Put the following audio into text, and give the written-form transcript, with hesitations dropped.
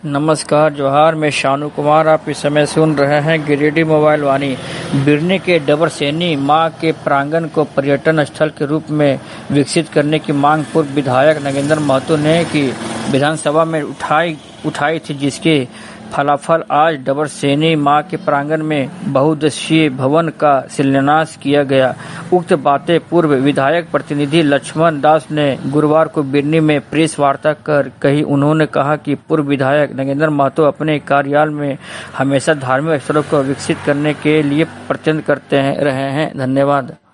नमस्कार जोहार, मैं शानू कुमार। आप इस समय सुन रहे हैं गिरिडीह मोबाइल वाणी। बिरनी के डबरसैनी मां के प्रांगण को पर्यटन स्थल के रूप में विकसित करने की मांग पूर्व विधायक नगेंद्र महतो ने की विधानसभा में उठाई थी, जिसके फलाफल आज डबरसैनी मां के प्रांगण में बहुउद्देशीय भवन का शिलान्यास किया गया। उक्त बातें पूर्व विधायक प्रतिनिधि लक्ष्मण दास ने गुरुवार को बिरनी में प्रेस वार्ता कर कही। उन्होंने कहा कि पूर्व विधायक नगेंद्र महतो अपने कार्यकाल में हमेशा धार्मिक स्थलों को विकसित करने के लिए प्रयत्न करते रहे हैं। धन्यवाद।